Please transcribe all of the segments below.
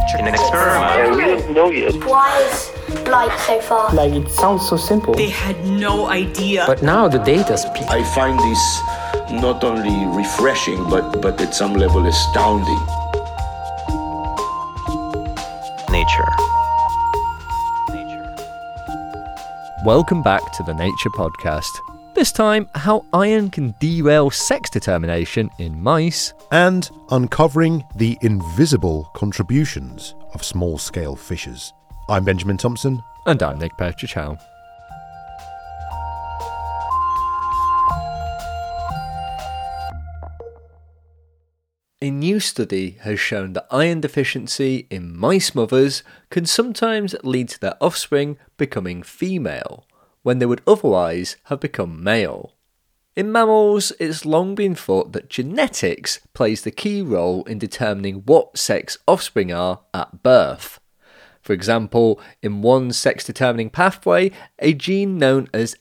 in an experiment. We don't know yet. Why is light so fast? Like, it sounds so simple. They had no idea. But now the data speaks. I find this not only refreshing, but at some level astounding. Nature. Welcome back to the Nature Podcast. This time, how iron can derail sex determination in mice. And uncovering the invisible contributions of small-scale fishes. I'm Benjamin Thompson. And I'm Nick Petrichow. A new study has shown that iron deficiency in mice mothers can sometimes lead to their offspring becoming female, when they would otherwise have become male. In mammals, it's long been thought that genetics plays the key role in determining what sex offspring are at birth. For example, in one sex-determining pathway, a gene known as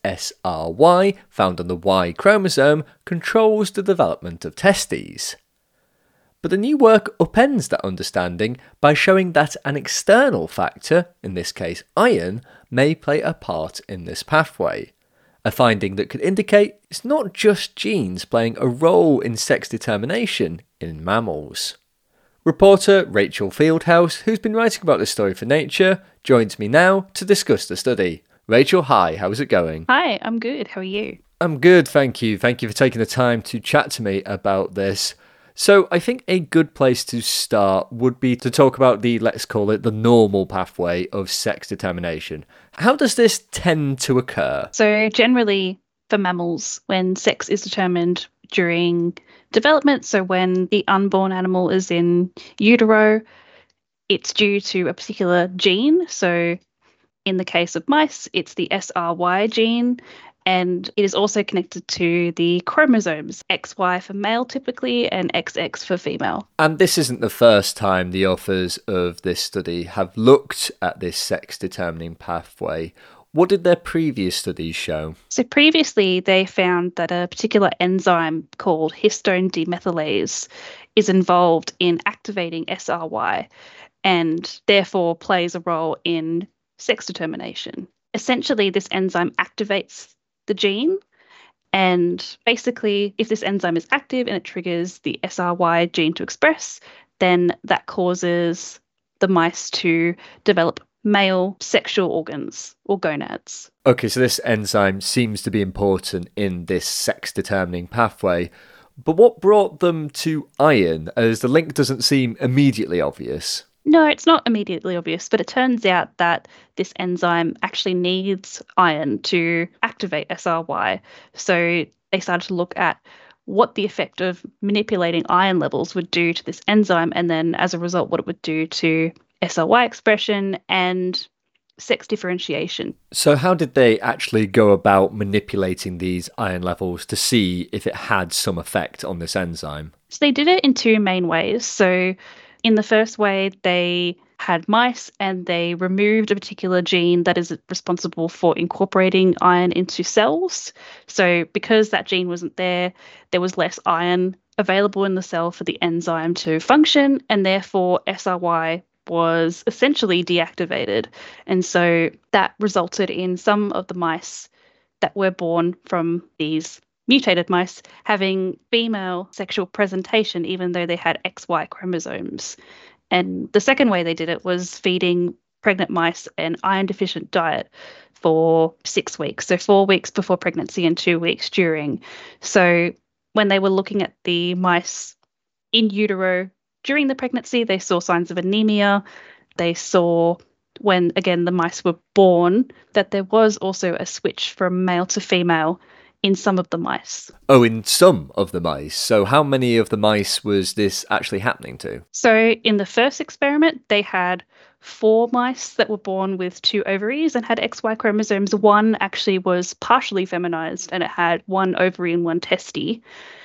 SRY, found on the Y chromosome, controls the development of testes. But the new work upends that understanding by showing that an external factor, in this case iron, may play a part in this pathway. A finding that could indicate it's not just genes playing a role in sex determination in mammals. Reporter Rachel Fieldhouse, who's been writing about this story for Nature, joins me now to discuss the study. Rachel, hi, how's it going? Hi, I'm good. How are you? I'm good, thank you. Thank you for taking the time to chat to me about this. So I think a good place to start would be to talk about let's call it the normal pathway of sex determination. How does this tend to occur? So generally for mammals, when sex is determined during development, so when the unborn animal is in utero, it's due to a particular gene. So in the case of mice, it's the SRY gene. And it is also connected to the chromosomes, XY for male typically and XX for female. And this isn't the first time the authors of this study have looked at this sex-determining pathway. What did their previous studies show? So previously they found that a particular enzyme called histone demethylase is involved in activating SRY and therefore plays a role in sex determination. Essentially, this enzyme activates the gene, and basically if this enzyme is active and it triggers the SRY gene to express, then that causes the mice to develop male sexual organs or gonads. Okay, so this enzyme seems to be important in this sex determining pathway, but what brought them to iron, as the link doesn't seem immediately obvious? No, it's not immediately obvious, but it turns out that this enzyme actually needs iron to activate SRY. So they started to look at what the effect of manipulating iron levels would do to this enzyme, and then as a result, what it would do to SRY expression and sex differentiation. So how did they actually go about manipulating these iron levels to see if it had some effect on this enzyme? So they did it in two main ways. So in the first way, they had mice and they removed a particular gene that is responsible for incorporating iron into cells. So because that gene wasn't there, there was less iron available in the cell for the enzyme to function, and therefore SRY was essentially deactivated. And so that resulted in some of the mice that were born from these mutated mice having female sexual presentation, even though they had XY chromosomes. And the second way they did it was feeding pregnant mice an iron-deficient diet for 6 weeks, so 4 weeks before pregnancy and 2 weeks during. So when they were looking at the mice in utero during the pregnancy, they saw signs of anemia. They saw when, again, the mice were born, that there was also a switch from male to female in some of the mice. Oh, in some of the mice. So how many of the mice was this actually happening to? So in the first experiment, they had 4 mice that were born with 2 ovaries and had XY chromosomes. One actually was partially feminized and it had 1 ovary and 1 testy.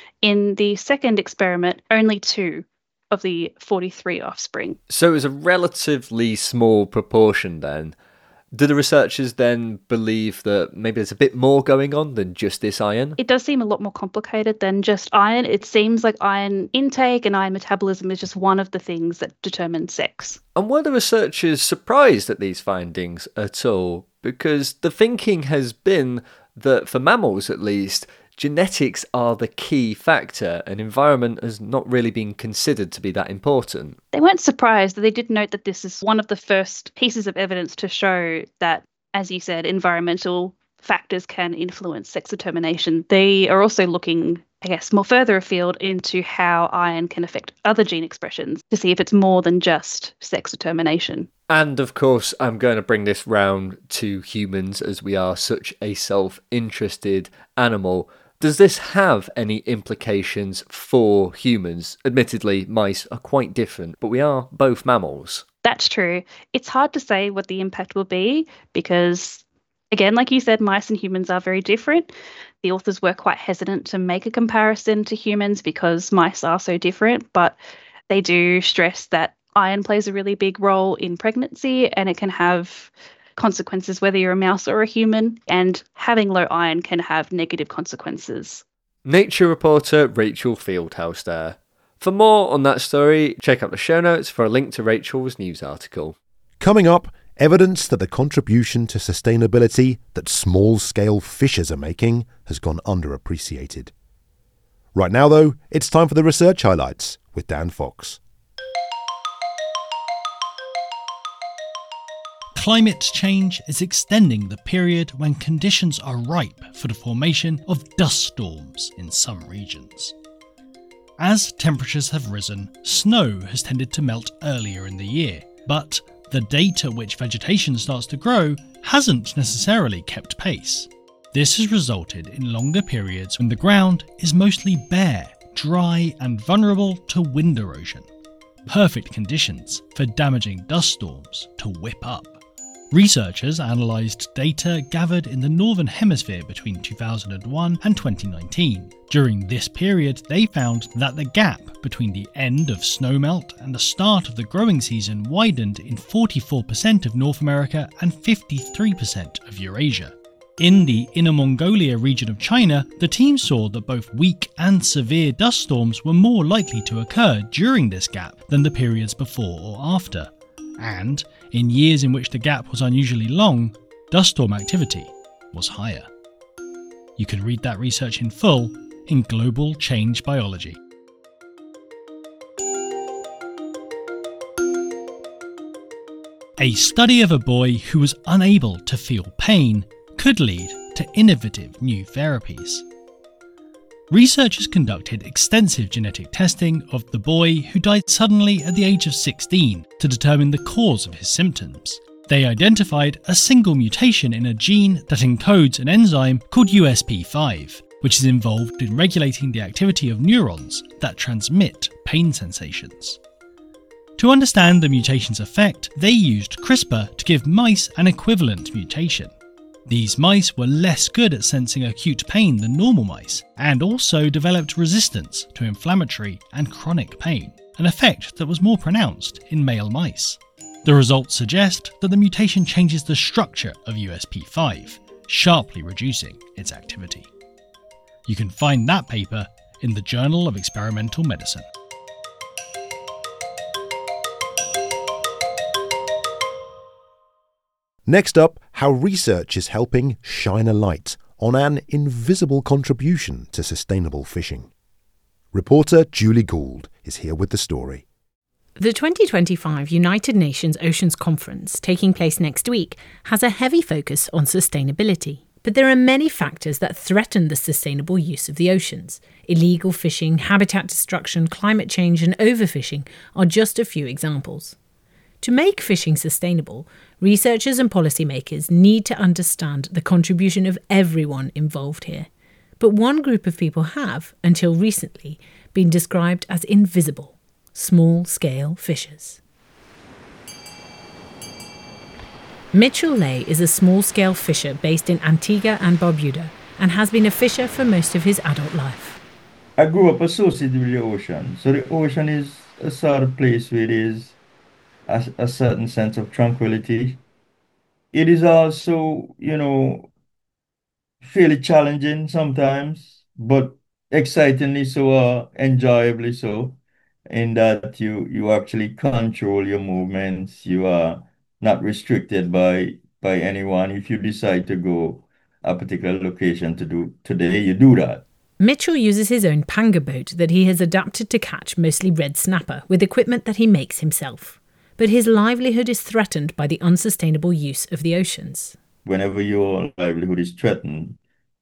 In the second experiment, only 2 of the 43 offspring. So it was a relatively small proportion then. Do the researchers then believe that maybe there's a bit more going on than just this iron? It does seem a lot more complicated than just iron. It seems like iron intake and iron metabolism is just one of the things that determine sex. And were the researchers surprised at these findings at all? Because the thinking has been that for mammals at least, genetics are the key factor and environment has not really been considered to be that important. They weren't surprised. They did note that this is one of the first pieces of evidence to show that, as you said, environmental factors can influence sex determination. They are also looking, I guess, more further afield into how iron can affect other gene expressions to see if it's more than just sex determination. And of course, I'm going to bring this round to humans as we are such a self-interested animal. Does this have any implications for humans? Admittedly, mice are quite different, but we are both mammals. That's true. It's hard to say what the impact will be because, again, like you said, mice and humans are very different. The authors were quite hesitant to make a comparison to humans because mice are so different, but they do stress that iron plays a really big role in pregnancy and it can have consequences whether you're a mouse or a human, and having low iron can have negative consequences. Nature reporter Rachel Fieldhouse there. For more on that story, check out the show notes for a link to Rachel's news article. Coming up, evidence that the contribution to sustainability that small-scale fishers are making has gone underappreciated. Right now, though, it's time for the research highlights with Dan Fox. Climate change is extending the period when conditions are ripe for the formation of dust storms in some regions. As temperatures have risen, snow has tended to melt earlier in the year, but the date at which vegetation starts to grow hasn't necessarily kept pace. This has resulted in longer periods when the ground is mostly bare, dry and vulnerable to wind erosion. Perfect conditions for damaging dust storms to whip up. Researchers analysed data gathered in the Northern Hemisphere between 2001 and 2019. During this period, they found that the gap between the end of snowmelt and the start of the growing season widened in 44% of North America and 53% of Eurasia. In the Inner Mongolia region of China, the team saw that both weak and severe dust storms were more likely to occur during this gap than the periods before or after. And, in years in which the gap was unusually long, dust storm activity was higher. You can read that research in full in Global Change Biology. A study of a boy who was unable to feel pain could lead to innovative new therapies. Researchers conducted extensive genetic testing of the boy who died suddenly at the age of 16 to determine the cause of his symptoms. They identified a single mutation in a gene that encodes an enzyme called USP5, which is involved in regulating the activity of neurons that transmit pain sensations. To understand the mutation's effect, they used CRISPR to give mice an equivalent mutation. These mice were less good at sensing acute pain than normal mice, and also developed resistance to inflammatory and chronic pain, an effect that was more pronounced in male mice. The results suggest that the mutation changes the structure of USP5, sharply reducing its activity. You can find that paper in the Journal of Experimental Medicine. Next up, how research is helping shine a light on an invisible contribution to sustainable fishing. Reporter Julie Gould is here with the story. The 2025 United Nations Oceans Conference, taking place next week, has a heavy focus on sustainability. But there are many factors that threaten the sustainable use of the oceans. Illegal fishing, habitat destruction, climate change and overfishing are just a few examples. To make fishing sustainable, researchers and policymakers need to understand the contribution of everyone involved here. But one group of people have, until recently, been described as invisible, small-scale fishers. Mitchell Lay is a small-scale fisher based in Antigua and Barbuda and has been a fisher for most of his adult life. I grew up associated with the ocean. So the ocean is a sort of place where there's a certain sense of tranquility. it is also, fairly challenging sometimes, but excitingly so, enjoyably so, in that you actually control your movements. You are not restricted by anyone. If you decide to go a particular location to do today, you do that. Mitchell uses his own panga boat that he has adapted to catch mostly red snapper with equipment that he makes himself. But his livelihood is threatened by the unsustainable use of the oceans. Whenever your livelihood is threatened,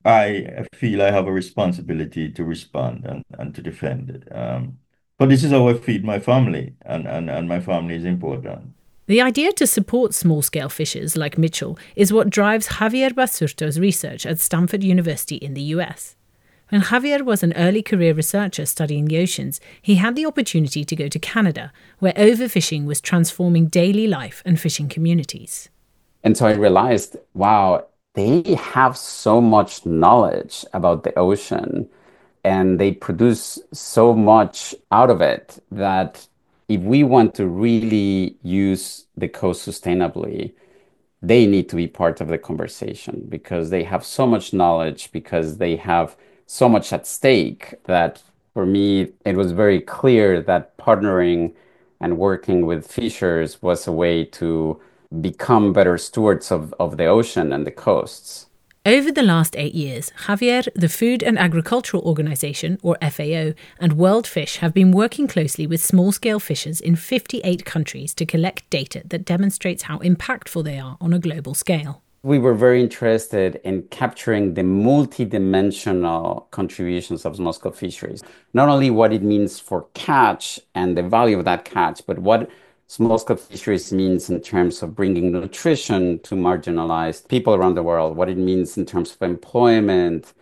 I feel I have a responsibility to respond and to defend it. But this is how I feed my family, and my family is important. The idea to support small-scale fishers like Mitchell is what drives Javier Basurto's research at Stanford University in the US. When Javier was an early career researcher studying the oceans, he had the opportunity to go to Canada, where overfishing was transforming daily life and fishing communities. And so I realized, wow, they have so much knowledge about the ocean and they produce so much out of it that if we want to really use the coast sustainably, they need to be part of the conversation because they have so much knowledge, because they have so much at stake that for me, it was very clear that partnering and working with fishers was a way to become better stewards of the ocean and the coasts. Over the last 8 years, Javier, the Food and Agricultural Organization, or FAO, and World Fish have been working closely with small-scale fishers in 58 countries to collect data that demonstrates how impactful they are on a global scale. We were very interested in capturing the multidimensional contributions of small-scale fisheries. Not only what it means for catch and the value of that catch, but what small-scale fisheries means in terms of bringing nutrition to marginalized people around the world, what it means in terms of employment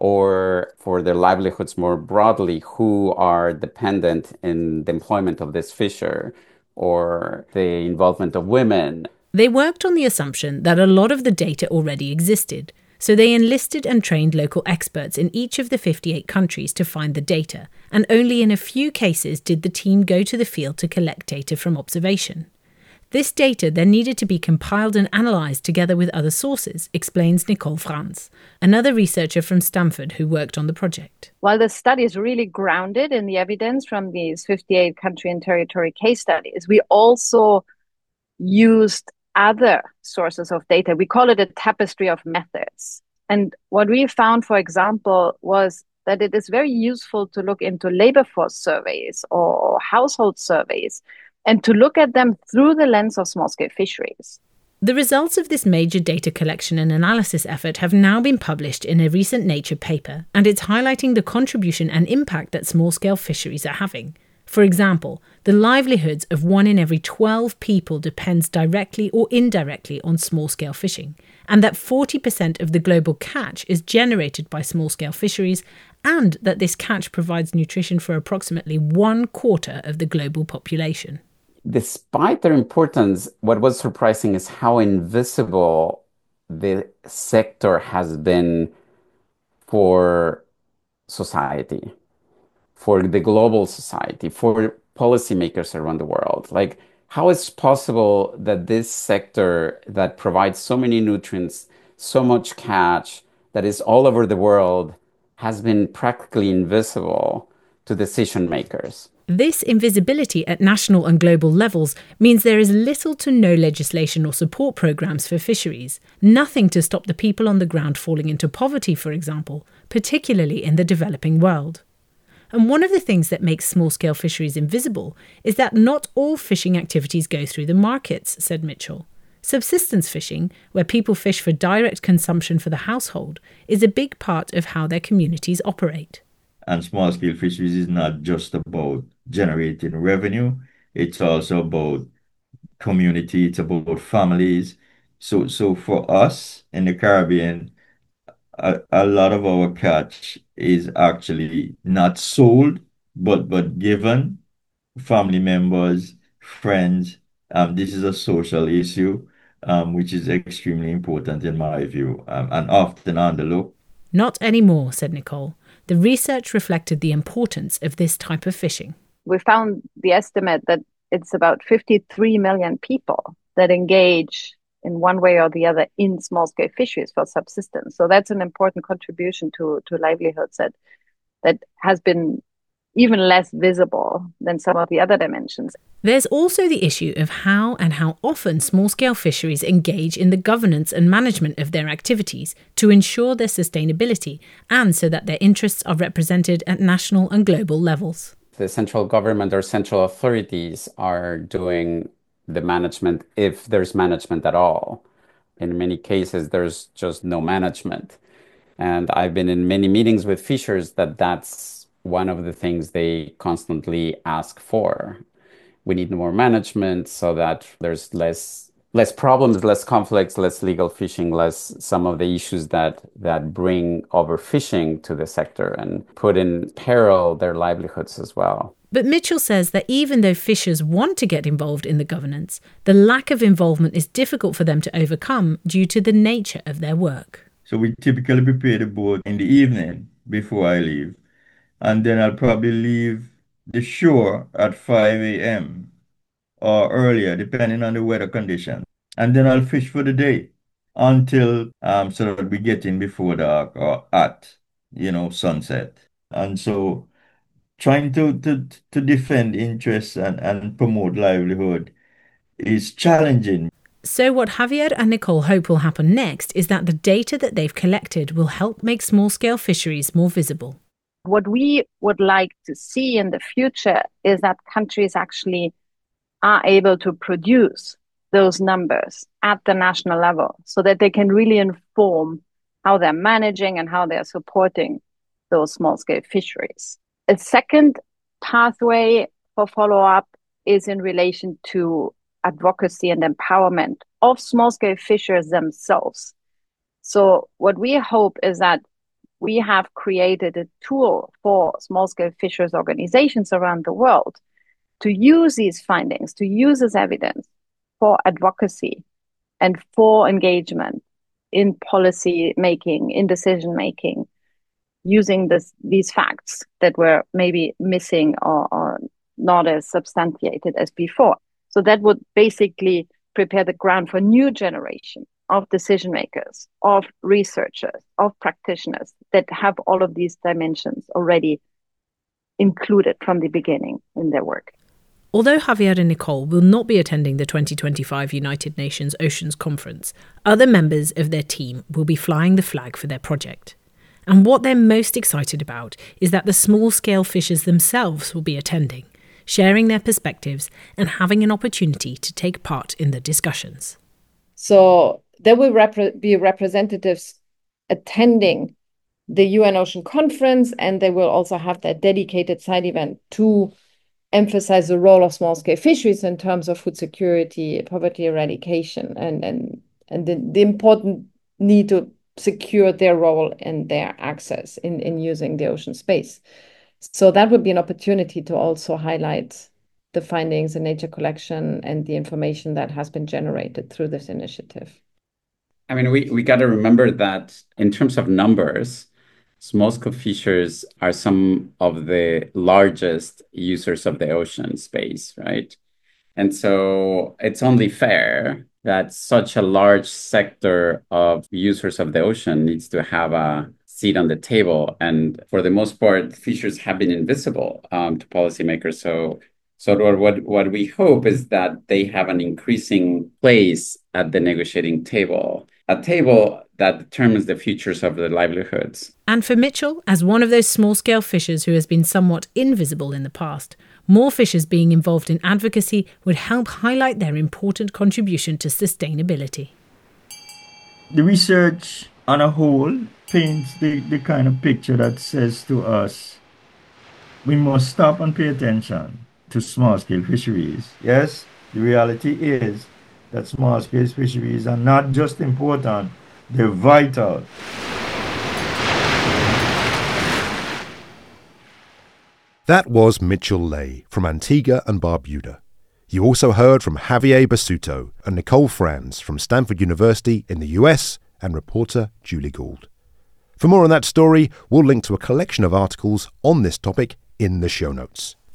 or for their livelihoods more broadly, who are dependent in the employment of this fisher or the involvement of women. They worked on the assumption that a lot of the data already existed, so they enlisted and trained local experts in each of the 58 countries to find the data, and only in a few cases did the team go to the field to collect data from observation. This data then needed to be compiled and analysed together with other sources, explains Nicole Franz, another researcher from Stanford who worked on the project. While the study is really grounded in the evidence from these 58 country and territory case studies, we also used other sources of data. We call it a tapestry of methods. And what we found, for example, was that it is very useful to look into labor force surveys or household surveys and to look at them through the lens of small-scale fisheries. The results of this major data collection and analysis effort have now been published in a recent Nature paper, and it's highlighting the contribution and impact that small-scale fisheries are having. For example, the livelihoods of 1 in every 12 people depends directly or indirectly on small-scale fishing, and that 40% of the global catch is generated by small-scale fisheries, and that this catch provides nutrition for approximately 1/4 of the global population. Despite their importance, what was surprising is how invisible the sector has been for society, for the global society, for policymakers around the world. Like, how is it possible that this sector that provides so many nutrients, so much catch, that is all over the world, has been practically invisible to decision makers? This invisibility at national and global levels means there is little to no legislation or support programs for fisheries, nothing to stop the people on the ground falling into poverty, for example, particularly in the developing world. And one of the things that makes small-scale fisheries invisible is that not all fishing activities go through the markets, said Mitchell. Subsistence fishing, where people fish for direct consumption for the household, is a big part of how their communities operate. And small-scale fisheries is not just about generating revenue, it's also about community, it's about families. So for us in the Caribbean, a lot of our catch is actually not sold, but given family members, friends. This is a social issue, which is extremely important in my view, and often underlooked. Not anymore, said Nicole. The research reflected the importance of this type of fishing. We found the estimate that it's about 53 million people that engage in one way or the other in small-scale fisheries for subsistence. So that's an important contribution to livelihoods that has been even less visible than some of the other dimensions. There's also the issue of how and how often small-scale fisheries engage in the governance and management of their activities to ensure their sustainability and so that their interests are represented at national and global levels. The central government or central authorities are doing the management, if there's management at all. In many cases, there's just no management. And I've been in many meetings with fishers that's one of the things they constantly ask for. We need more management so that there's less problems, less conflicts, less legal fishing, less some of the issues that bring overfishing to the sector and put in peril their livelihoods as well. But Mitchell says that even though fishers want to get involved in the governance, the lack of involvement is difficult for them to overcome due to the nature of their work. So we typically prepare the boat in the evening before I leave. And then I'll probably leave the shore at 5 a.m. or earlier, depending on the weather conditions. And then I'll fish for the day until so that we get in before dark or at, sunset. And so trying to defend interests and promote livelihood is challenging. So what Javier and Nicole hope will happen next is that the data that they've collected will help make small-scale fisheries more visible. What we would like to see in the future is that countries actually are able to produce those numbers at the national level so that they can really inform how they're managing and how they're supporting those small-scale fisheries. A second pathway for follow-up is in relation to advocacy and empowerment of small-scale fishers themselves. So what we hope is that we have created a tool for small-scale fishers organizations around the world to use these findings, to use as evidence for advocacy and for engagement in policy making, in decision making, using these facts that were maybe missing or not as substantiated as before. So that would basically prepare the ground for a new generation of decision makers, of researchers, of practitioners that have all of these dimensions already included from the beginning in their work. Although Javier and Nicole will not be attending the 2025 United Nations Oceans Conference, other members of their team will be flying the flag for their project. And what they're most excited about is that the small-scale fishers themselves will be attending, sharing their perspectives and having an opportunity to take part in the discussions. So there will be representatives attending the UN Ocean Conference, and they will also have that dedicated side event to emphasize the role of small-scale fisheries in terms of food security, poverty eradication, and the important need to secure their role and their access in using the ocean space. So that would be an opportunity to also highlight the findings in nature collection and the information that has been generated through this initiative. I mean, we got to remember that in terms of numbers, small-scale fishers are some of the largest users of the ocean space, right? And so it's only fair that such a large sector of users of the ocean needs to have a seat on the table. And for the most part, fishers have been invisible to policymakers. So what we hope is that they have an increasing place at the negotiating table, a table that determines the futures of their livelihoods. And for Mitchell, as one of those small-scale fishers who has been somewhat invisible in the past, more fishers being involved in advocacy would help highlight their important contribution to sustainability. The research on a whole paints the kind of picture that says to us, we must stop and pay attention to small-scale fisheries. Yes, the reality is that small-scale fisheries are not just important, they're vital. That was Mitchell Lay from Antigua and Barbuda. You also heard from Javier Basuto and Nicole Franz from Stanford University in the US and reporter Julie Gould. For more on that story, we'll link to a collection of articles on this topic in the show notes.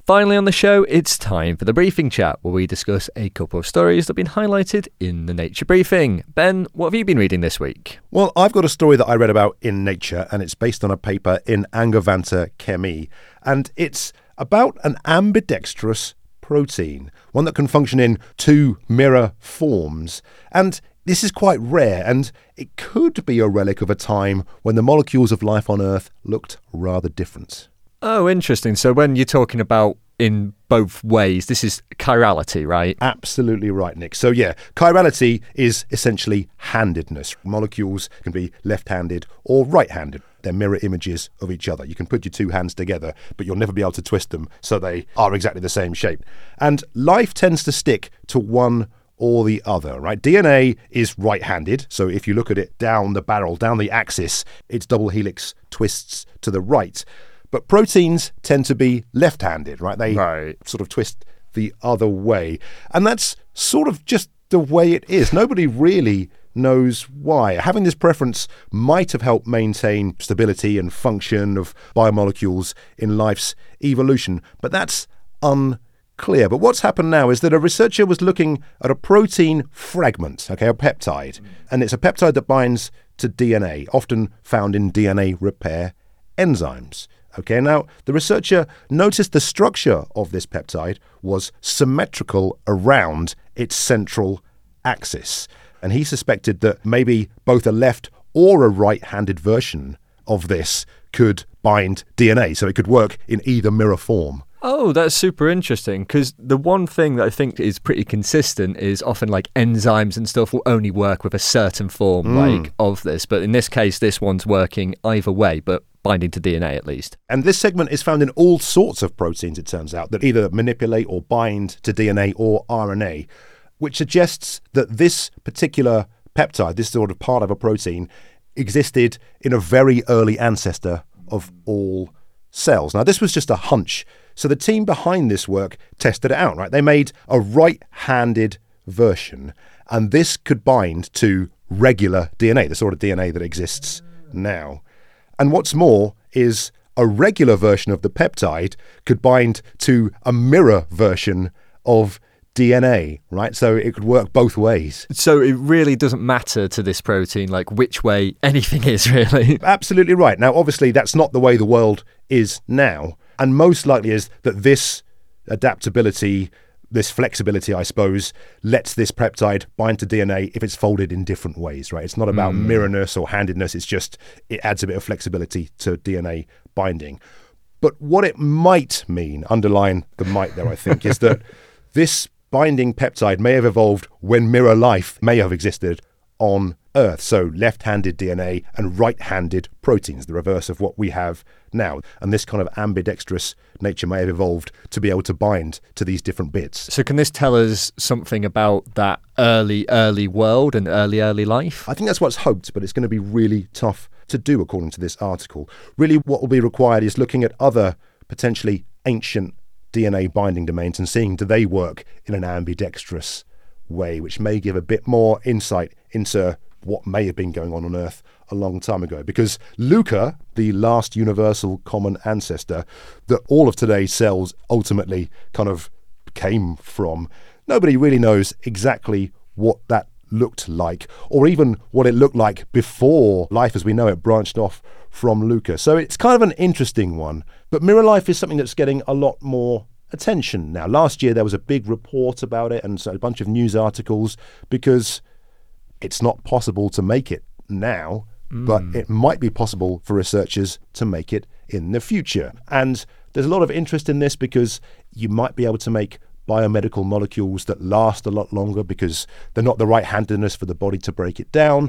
Finally on the show, it's time for the briefing chat, where we discuss a couple of stories that have been highlighted in the Nature briefing. Ben, what have you been reading this week? Well, I've got a story that I read about in Nature, and it's based on a paper in Angewandte Chemie, and it's about an ambidextrous protein, one that can function in two mirror forms. And this is quite rare, and it could be a relic of a time when the molecules of life on Earth looked rather different. Oh, interesting. So when you're talking about in both ways, this is chirality, right? Absolutely right, Nick. So yeah, chirality is essentially handedness. Molecules can be left-handed or right-handed. They're mirror images of each other. You can put your two hands together, but you'll never be able to twist them so they are exactly the same shape. And life tends to stick to one or the other, right? DNA is right-handed, so if you look at it down the barrel, down the axis, its double helix twists to the right. But proteins tend to be left-handed, right? They sort of twist the other way. And that's sort of just the way it is. Nobody really knows why. Having this preference might have helped maintain stability and function of biomolecules in life's evolution, but that's unclear. But what's happened now is that a researcher was looking at a protein fragment, a peptide, and it's a peptide that binds to DNA, often found in DNA repair enzymes. Okay, now the researcher noticed the structure of this peptide was symmetrical around its central axis. And he suspected that maybe both a left or a right-handed version of this could bind DNA, so it could work in either mirror form. Oh, that's super interesting, because the one thing that I think is pretty consistent is often like enzymes and stuff will only work with a certain form like of this. But in this case, this one's working either way, but binding to DNA at least. And this segment is found in all sorts of proteins, it turns out, that either manipulate or bind to DNA or RNA, which suggests that this particular peptide, this sort of part of a protein, existed in a very early ancestor of all cells. Now, this was just a hunch. So the team behind this work tested it out, right? They made a right-handed version, and this could bind to regular DNA, the sort of DNA that exists now. And what's more is a regular version of the peptide could bind to a mirror version of DNA, right? So it could work both ways. So it really doesn't matter to this protein, like which way anything is, really. Absolutely right. Now, obviously, that's not the way the world is now. And most likely is that this adaptability, this flexibility, I suppose, lets this peptide bind to DNA if it's folded in different ways, right? It's not about mirrorness or handedness. It's just, it adds a bit of flexibility to DNA binding. But what it might mean, underline the might there, I think, is that this binding peptide may have evolved when mirror life may have existed on Earth. So left-handed DNA and right-handed proteins, the reverse of what we have now. And this kind of ambidextrous nature may have evolved to be able to bind to these different bits. So can this tell us something about that early world and early life? I think that's what's hoped, but it's going to be really tough to do, according to this article. Really, what will be required is looking at other potentially ancient DNA binding domains and seeing do they work in an ambidextrous way, which may give a bit more insight into what may have been going on Earth a long time ago. Because LUCA, the last universal common ancestor that all of today's cells ultimately kind of came from, nobody really knows exactly what that looked like, or even what it looked like before life as we know it branched off from LUCA. So it's kind of an interesting one. But mirror life is something that's getting a lot more attention now. Last year there was a big report about it and so a bunch of news articles, because it's not possible to make it now, but it might be possible for researchers to make it in the future. And there's a lot of interest in this because you might be able to make biomedical molecules that last a lot longer because they're not the right-handedness for the body to break it down.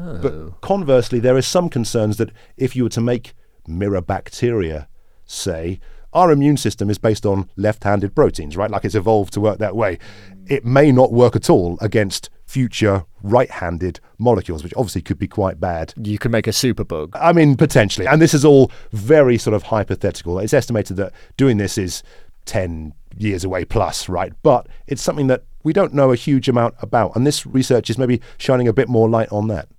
But conversely, there is some concerns that if you were to make mirror bacteria, say, our immune system is based on left-handed proteins, right? Like it's evolved to work that way. It may not work at all against future right-handed molecules, which obviously could be quite bad. You could make a superbug. I mean, potentially. And this is all very sort of hypothetical. It's estimated that doing this is 10 years away plus, right? But it's something that we don't know a huge amount about. And this research is maybe shining a bit more light on that.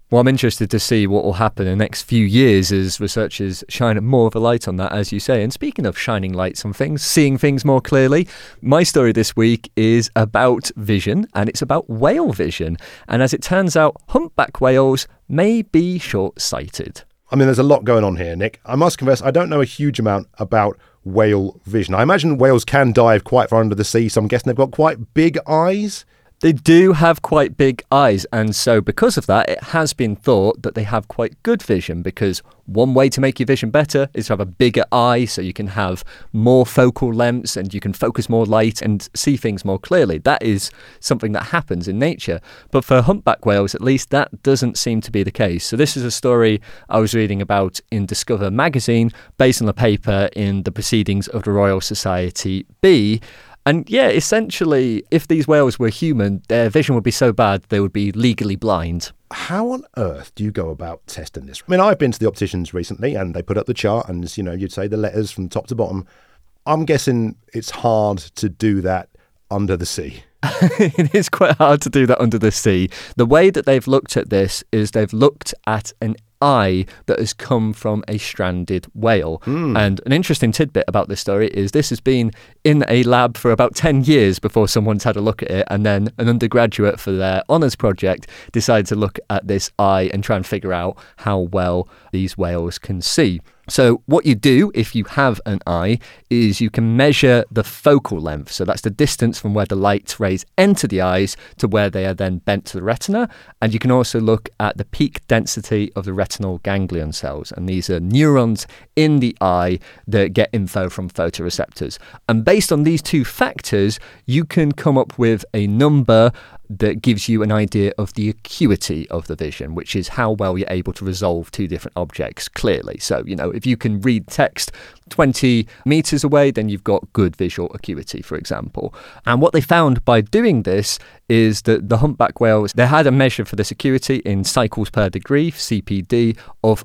Well, I'm interested to see what will happen in the next few years as researchers shine more of a light on that, as you say. And speaking of shining lights on things, seeing things more clearly, my story this week is about vision, and it's about whale vision. And as it turns out, humpback whales may be short-sighted. I mean, there's a lot going on here, Nick. I must confess, I don't know a huge amount about whale vision. I imagine whales can dive quite far under the sea, so I'm guessing they've got quite big eyes. They do have quite big eyes, and so because of that, it has been thought that they have quite good vision, because one way to make your vision better is to have a bigger eye so you can have more focal lengths and you can focus more light and see things more clearly. That is something that happens in nature. But for humpback whales, at least, that doesn't seem to be the case. So this is a story I was reading about in Discover magazine, based on a paper in the Proceedings of the Royal Society B. And yeah, essentially, if these whales were human, their vision would be so bad they would be legally blind. How on earth do you go about testing this? I mean, I've been to the opticians recently and they put up the chart and, you'd say the letters from top to bottom. I'm guessing it's hard to do that under the sea. It is quite hard to do that under the sea. The way that they've looked at this is they've looked at an eye that has come from a stranded whale. And an interesting tidbit about this story is this has been in a lab for about 10 years before someone's had a look at it, and then an undergraduate for their honours project decided to look at this eye and try and figure out how well these whales can see. So what you do if you have an eye is you can measure the focal length. So that's the distance from where the light rays enter the eyes to where they are then bent to the retina. And you can also look at the peak density of the retinal ganglion cells. And these are neurons in the eye that get info from photoreceptors. And based on these two factors, you can come up with a number that gives you an idea of the acuity of the vision, which is how well you're able to resolve two different objects clearly. So, if you can read text 20 meters away, then you've got good visual acuity, for example. And what they found by doing this is that the humpback whales, they had a measure for this acuity in cycles per degree, CPD, of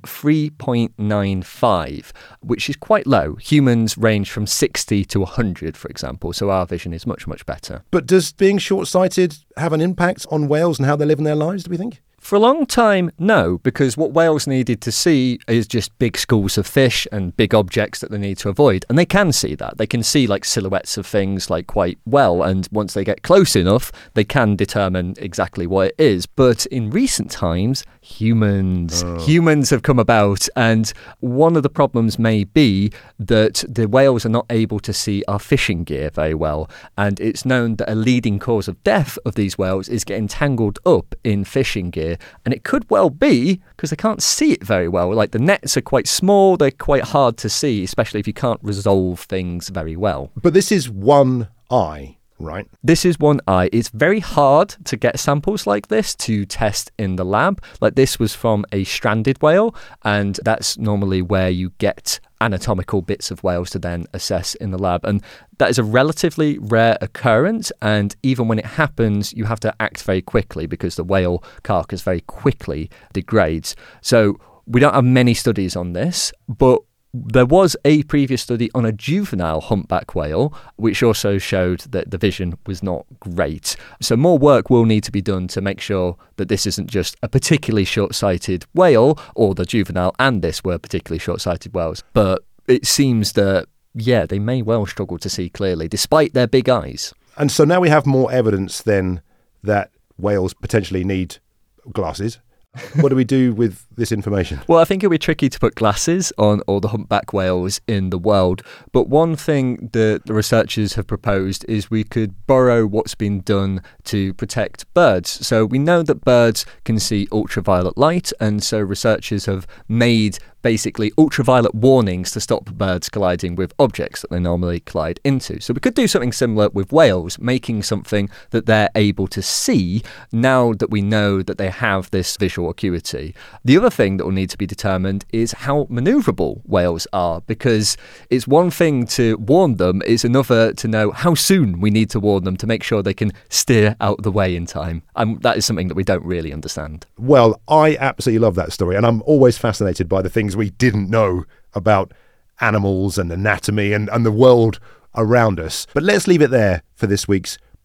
3.95, which is quite low. Humans range from 60 to 100, for example, so our vision is much, much better. But does being short-sighted have an impact on whales and how they live in their lives, do we think? For a long time, no, because what whales needed to see is just big schools of fish and big objects that they need to avoid. And they can see that. They can see silhouettes of things quite well. And once they get close enough, they can determine exactly what it is. But in recent times, humans have come about. And one of the problems may be that the whales are not able to see our fishing gear very well. And it's known that a leading cause of death of these whales is getting tangled up in fishing gear. And it could well be because they can't see it very well. The nets are quite small, they're quite hard to see, especially if you can't resolve things very well. But this is one eye, right? This is one eye. It's very hard to get samples like this to test in the lab. This was from a stranded whale, and that's normally where you get anatomical bits of whales to then assess in the lab. And that is a relatively rare occurrence, and even when it happens, you have to act very quickly because the whale carcass very quickly degrades. So we don't have many studies on this, but there was a previous study on a juvenile humpback whale, which also showed that the vision was not great. So more work will need to be done to make sure that this isn't just a particularly short-sighted whale, or the juvenile and this were particularly short-sighted whales. But it seems that, they may well struggle to see clearly, despite their big eyes. And so now we have more evidence then that whales potentially need glasses. What do we do with this information? Well, I think it'll be tricky to put glasses on all the humpback whales in the world. But one thing that the researchers have proposed is we could borrow what's been done to protect birds. So we know that birds can see ultraviolet light, and so researchers have made basically ultraviolet warnings to stop birds colliding with objects that they normally collide into. So we could do something similar with whales, making something that they're able to see now that we know that they have this visual acuity. The other thing that will need to be determined is how maneuverable whales are, because it's one thing to warn them, it's another to know how soon we need to warn them to make sure they can steer out the way in time. And that is something that we don't really understand. Well, I absolutely love that story, and I'm always fascinated by the things we didn't know about animals and anatomy and the world around us. But let's leave it there for this week's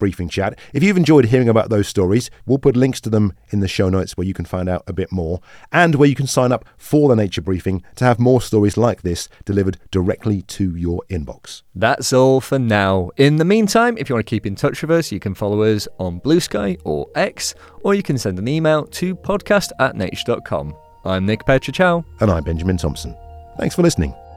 briefing chat. If you've enjoyed hearing about those stories, we'll put links to them in the show notes where you can find out a bit more, and where you can sign up for the Nature Briefing to have more stories like this delivered directly to your inbox. That's all for now. In the meantime, if you want to keep in touch with us, you can follow us on Blue Sky or X, or you can send an email to podcast@nature.com. I'm Nick Petrichow. And I'm Benjamin Thompson. Thanks for listening.